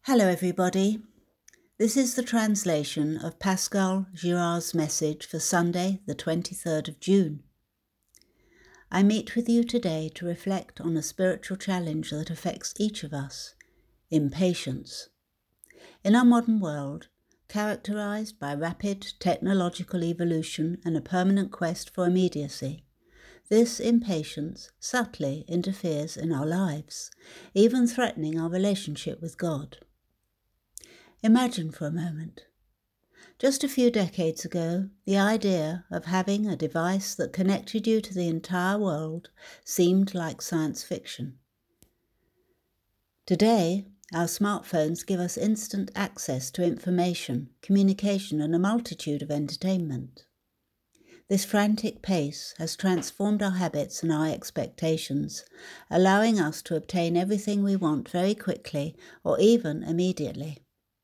Hello everybody. This is the translation of Pascal Girard's message for Sunday, the 23rd of June. I meet with you today to reflect on a spiritual challenge that affects each of us: impatience. In our modern world, characterized by rapid technological evolution and a permanent quest for immediacy, this impatience subtly interferes in our lives, even threatening our relationship with God. Imagine for a moment. Just a few decades ago, the idea of having a device that connected you to the entire world seemed like science fiction. Today, our smartphones give us instant access to information, communication, and a multitude of entertainment. This frantic pace has transformed our habits and our expectations, allowing us to obtain everything we want very quickly or even immediately.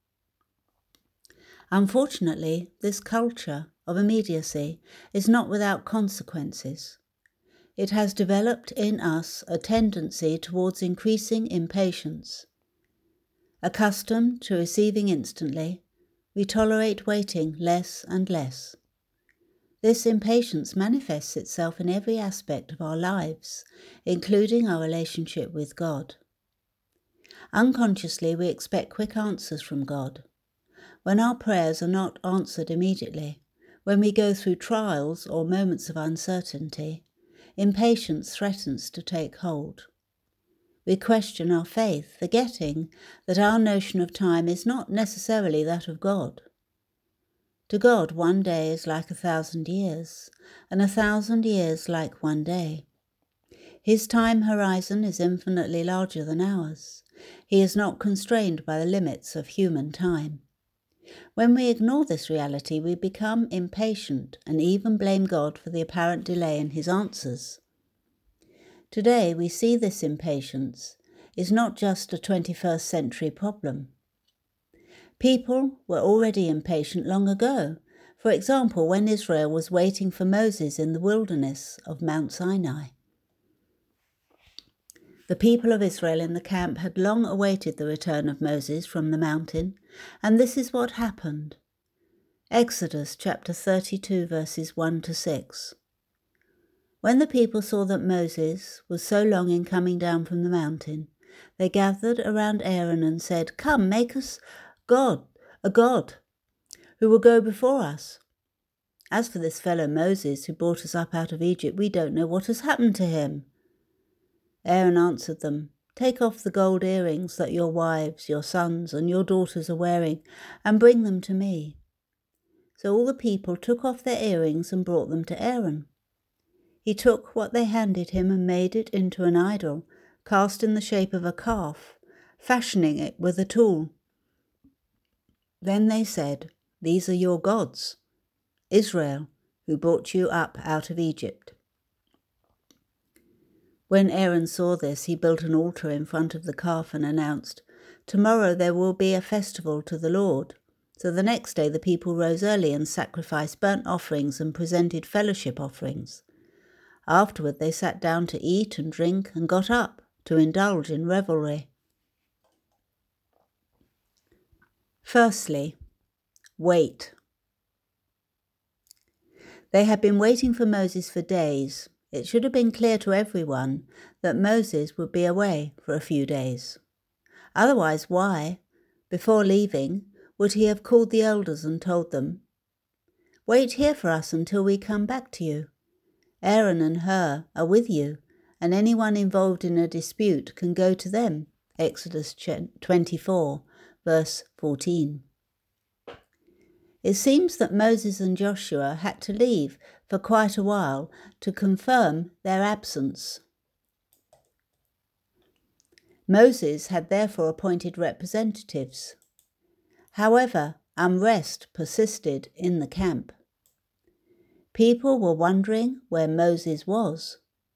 Unfortunately, this culture of immediacy is not without consequences. It has developed in us a tendency towards increasing impatience. Accustomed to receiving instantly, we tolerate waiting less and less. This impatience manifests itself in every aspect of our lives, including our relationship with God. Unconsciously, we expect quick answers from God. When our prayers are not answered immediately, when we go through trials or moments of uncertainty, impatience threatens to take hold. We question our faith, forgetting that our notion of time is not necessarily that of God. To God, 1 day is like 1,000 years, and 1,000 years like 1 day. His time horizon is infinitely larger than ours. He is not constrained by the limits of human time. When we ignore this reality, we become impatient and even blame God for the apparent delay in his answers. Today, we see this impatience is not just a 21st century problem. People were already impatient long ago. For example, when Israel was waiting for Moses in the wilderness of Mount Sinai. The people of Israel in the camp had long awaited the return of Moses from the mountain, and this is what happened. Exodus chapter 32 verses 1 to 6. When the people saw that Moses was so long in coming down from the mountain, they gathered around Aaron and said, "Come, make us a God, who will go before us. As for this fellow Moses who brought us up out of Egypt, we don't know what has happened to him." Aaron answered them, "Take off the gold earrings that your wives, your sons, and your daughters are wearing, and bring them to me." So all the people took off their earrings and brought them to Aaron. He took what they handed him and made it into an idol, cast in the shape of a calf, fashioning it with a tool. Then they said, "These are your gods, Israel, who brought you up out of Egypt." When Aaron saw this, he built an altar in front of the calf and announced, "Tomorrow there will be a festival to the Lord." So the next day the people rose early and sacrificed burnt offerings and presented fellowship offerings. Afterward they sat down to eat and drink and got up to indulge in revelry. Firstly, wait. They had been waiting for Moses for days. It should have been clear to everyone that Moses would be away for a few days. Otherwise, why, before leaving, would he have called the elders and told them, "Wait here for us until we come back to you. Aaron and Hur are with you, and anyone involved in a dispute can go to them." Exodus 24, verse 14. It seems that Moses and Joshua had to leave for quite a while to confirm their absence. Moses had therefore appointed representatives. However, unrest persisted in the camp. People were wondering where Moses was.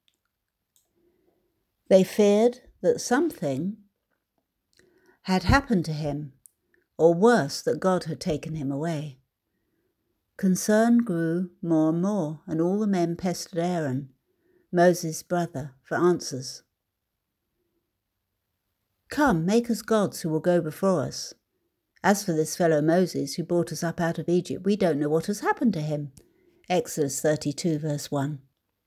They feared that something had happened to him, or worse, that God had taken him away. Concern grew more and more, and all the men pestered Aaron, Moses' brother, for answers. "Come, make us gods who will go before us. As for this fellow Moses who brought us up out of Egypt, we don't know what has happened to him." Exodus 32 verse 1.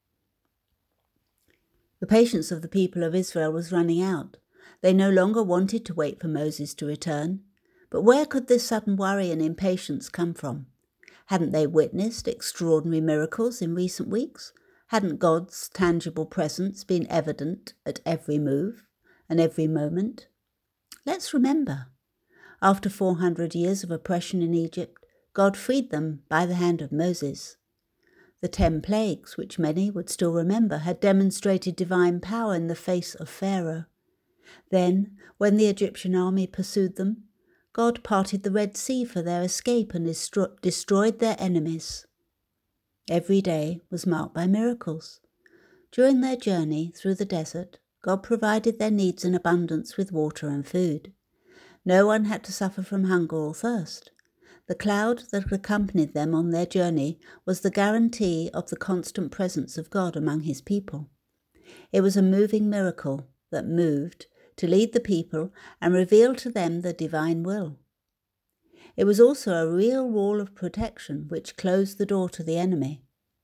The patience of the people of Israel was running out. They no longer wanted to wait for Moses to return. But where could this sudden worry and impatience come from? Hadn't they witnessed extraordinary miracles in recent weeks? Hadn't God's tangible presence been evident at every move and every moment? Let's remember, after 400 years of oppression in Egypt, God freed them by the hand of Moses. The 10 plagues, which many would still remember, had demonstrated divine power in the face of Pharaoh. Then, when the Egyptian army pursued them, God parted the Red Sea for their escape and destroyed their enemies. Every day was marked by miracles. During their journey through the desert, God provided their needs in abundance with water and food. No one had to suffer from hunger or thirst. The cloud that accompanied them on their journey was the guarantee of the constant presence of God among his people. It was a moving miracle that moved to lead the people and reveal to them the divine will. It was also a real wall of protection which closed the door to the enemy.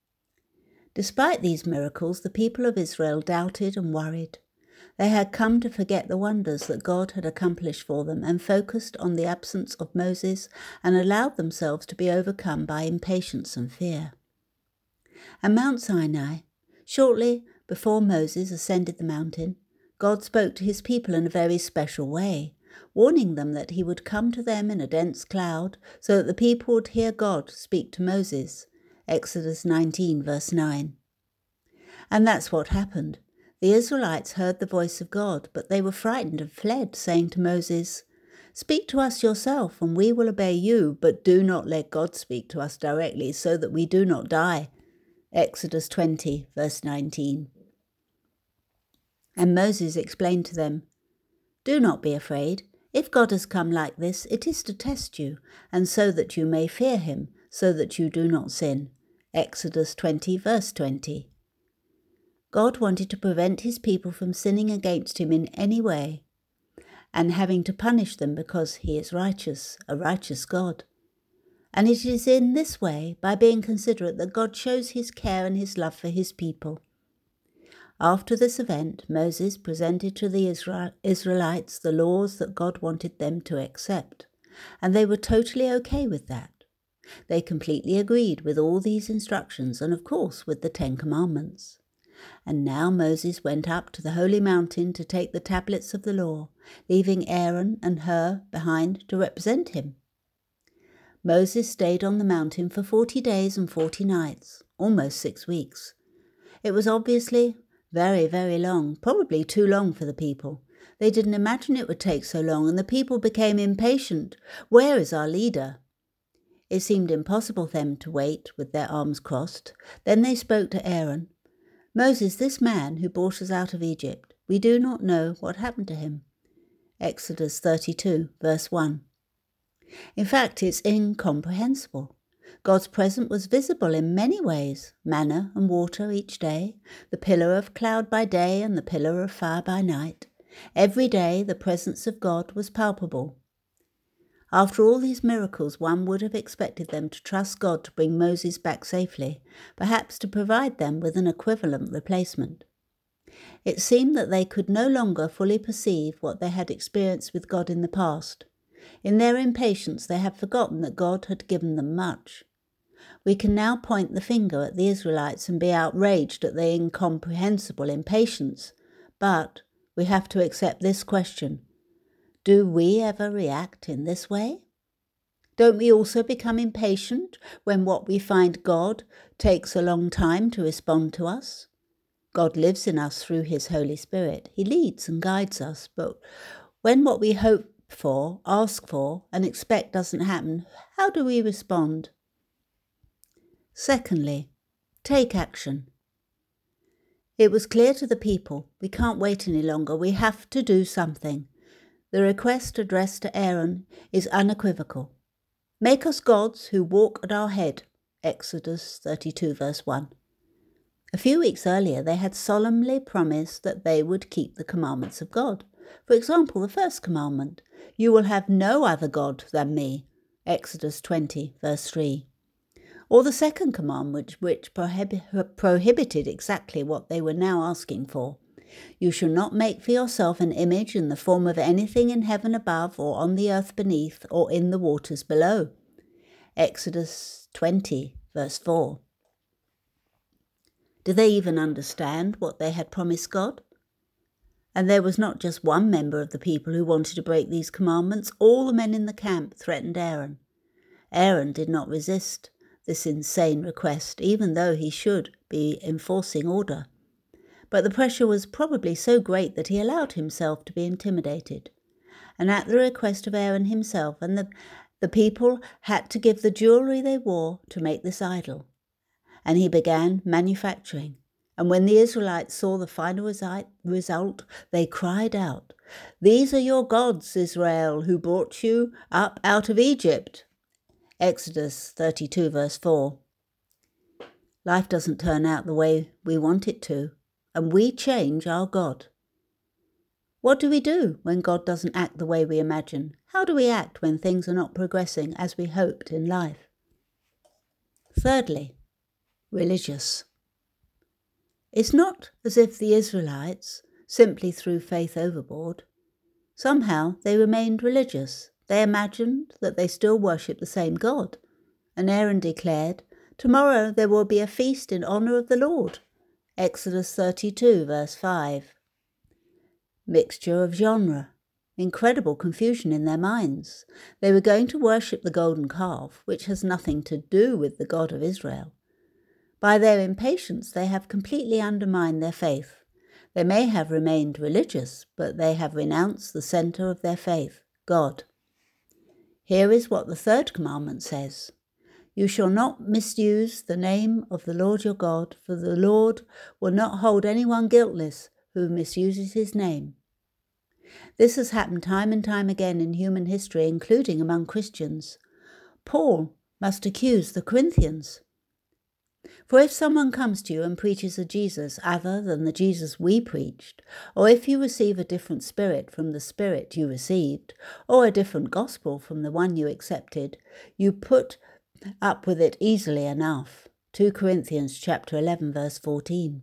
Despite these miracles, the people of Israel doubted and worried. They had come to forget the wonders that God had accomplished for them and focused on the absence of Moses and allowed themselves to be overcome by impatience and fear. At Mount Sinai, shortly before Moses ascended the mountain, God spoke to his people in a very special way, warning them that he would come to them in a dense cloud so that the people would hear God speak to Moses. Exodus 19 verse 9. And that's what happened. The Israelites heard the voice of God, but they were frightened and fled, saying to Moses, "Speak to us yourself, and we will obey you, but do not let God speak to us directly, so that we do not die." Exodus 20 verse 19. And Moses explained to them, "Do not be afraid. If God has come like this, it is to test you, and so that you may fear him, so that you do not sin." Exodus 20 verse 20. God wanted to prevent his people from sinning against him in any way and having to punish them because he is righteous, a righteous God. And it is in this way, by being considerate, that God shows his care and his love for his people. After this event, Moses presented to the Israelites the laws that God wanted them to accept, and they were totally okay with that. They completely agreed with all these instructions and, of course, with the 10 Commandments. And now Moses went up to the holy mountain to take the tablets of the law, leaving Aaron and Hur behind to represent him. Moses stayed on the mountain for 40 days and 40 nights, almost 6 weeks. It was obviously very, very long, probably too long for the people. They didn't imagine it would take so long, and the people became impatient. Where is our leader? It seemed impossible for them to wait with their arms crossed. Then they spoke to Aaron. "Moses, this man who brought us out of Egypt, we do not know what happened to him." Exodus 32, verse 1. In fact, it's incomprehensible. God's presence was visible in many ways: manna and water each day, the pillar of cloud by day and the pillar of fire by night. Every day the presence of God was palpable. After all these miracles, one would have expected them to trust God to bring Moses back safely, perhaps to provide them with an equivalent replacement. It seemed that they could no longer fully perceive what they had experienced with God in the past. In their impatience, they had forgotten that God had given them much. We can now point the finger at the Israelites and be outraged at their incomprehensible impatience, but we have to accept this question: do we ever react in this way? Don't we also become impatient when what we find God takes a long time to respond to us? God lives in us through his Holy Spirit. He leads and guides us, but when what we hope for, ask for, and expect doesn't happen, how do we respond? Secondly, take action. It was clear to the people, we can't wait any longer, we have to do something. The request addressed to Aaron is unequivocal. "Make us gods who walk at our head." Exodus 32 verse 1. A few weeks earlier, they had solemnly promised that they would keep the commandments of God. For example, the first commandment, "You will have no other God than me," Exodus 20, verse 3. Or the second commandment, which prohibited exactly what they were now asking for. "You shall not make for yourself an image in the form of anything in heaven above, or on the earth beneath, or in the waters below." Exodus 20, verse 4. Did they even understand what they had promised God? And there was not just one member of the people who wanted to break these commandments. All the men in the camp threatened Aaron. Aaron did not resist this insane request, even though he should be enforcing order. But the pressure was probably so great that he allowed himself to be intimidated. And at the request of Aaron himself, and the people had to give the jewelry they wore to make this idol. And he began manufacturing. And when the Israelites saw the final result, they cried out, "These are your gods, Israel, who brought you up out of Egypt." Exodus 32, verse 4. Life doesn't turn out the way we want it to, and we change our God. What do we do when God doesn't act the way we imagine? How do we act when things are not progressing as we hoped in life? Thirdly, religious. It's not as if the Israelites simply threw faith overboard. Somehow they remained religious. They imagined that they still worshipped the same God. And Aaron declared, "Tomorrow there will be a feast in honour of the Lord." Exodus 32, verse 5. Mixture of genre. Incredible confusion in their minds. They were going to worship the golden calf, which has nothing to do with the God of Israel. By their impatience, they have completely undermined their faith. They may have remained religious, but they have renounced the centre of their faith, God. Here is what the third commandment says. "You shall not misuse the name of the Lord your God, for the Lord will not hold anyone guiltless who misuses his name." This has happened time and time again in human history, including among Christians. Paul must accuse the Corinthians. For if someone comes to you and preaches a Jesus other than the Jesus we preached, or if you receive a different spirit from the spirit you received, or a different gospel from the one you accepted, you put up with it easily enough. 2 Corinthians chapter 11, verse 14.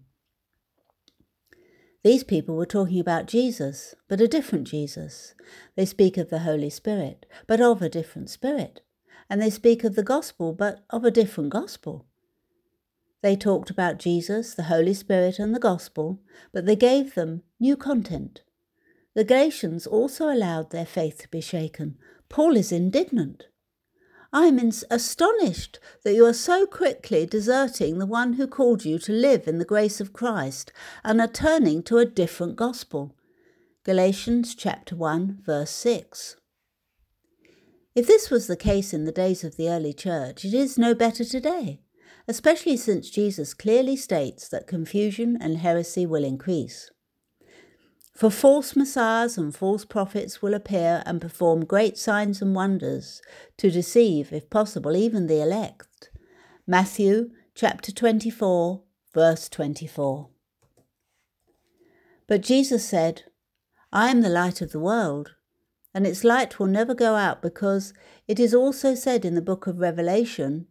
These people were talking about Jesus, but a different Jesus. They speak of the Holy Spirit, but of a different Spirit. And they speak of the gospel, but of a different gospel. They talked about Jesus, the Holy Spirit, and the gospel, but they gave them new content. The Galatians also allowed their faith to be shaken. Paul is indignant. "I am astonished that you are so quickly deserting the one who called you to live in the grace of Christ and are turning to a different gospel." Galatians chapter 1, verse 6. If this was the case in the days of the early church, it is no better today, especially since Jesus clearly states that confusion and heresy will increase. For false messiahs and false prophets will appear and perform great signs and wonders to deceive, if possible, even the elect. Matthew chapter 24, verse 24. But Jesus said, "I am the light of the world, and its light will never go out, because it is also said in the book of Revelation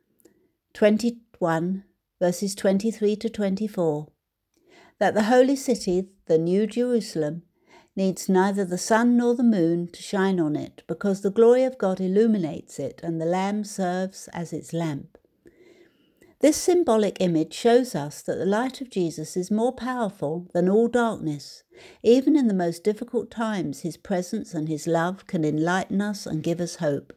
21, verses 23 to 24, that the holy city, the New Jerusalem, needs neither the sun nor the moon to shine on it, because the glory of God illuminates it, and the Lamb serves as its lamp." This symbolic image shows us that the light of Jesus is more powerful than all darkness. Even in the most difficult times, his presence and his love can enlighten us and give us hope.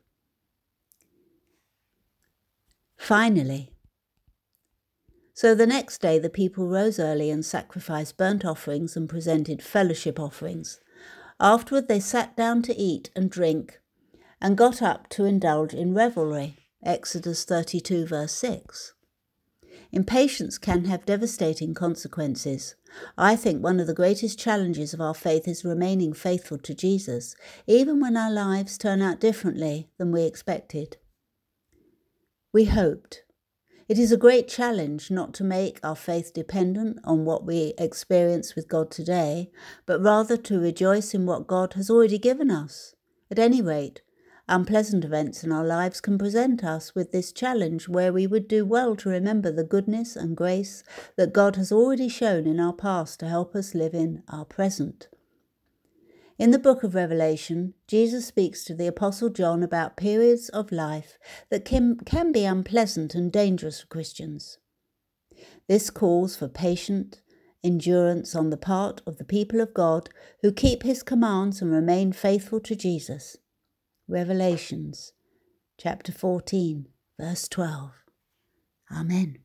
Finally, so the next day the people rose early and sacrificed burnt offerings and presented fellowship offerings. Afterward they sat down to eat and drink and got up to indulge in revelry. Exodus 32, verse 6. Impatience can have devastating consequences. I think one of the greatest challenges of our faith is remaining faithful to Jesus, even when our lives turn out differently than we expected. We hoped. It is a great challenge not to make our faith dependent on what we experience with God today, but rather to rejoice in what God has already given us. At any rate, unpleasant events in our lives can present us with this challenge where we would do well to remember the goodness and grace that God has already shown in our past to help us live in our present. In the book of Revelation, Jesus speaks to the Apostle John about periods of life that can be unpleasant and dangerous for Christians. This calls for patient endurance on the part of the people of God who keep his commands and remain faithful to Jesus. Revelations chapter 14, verse 12. Amen.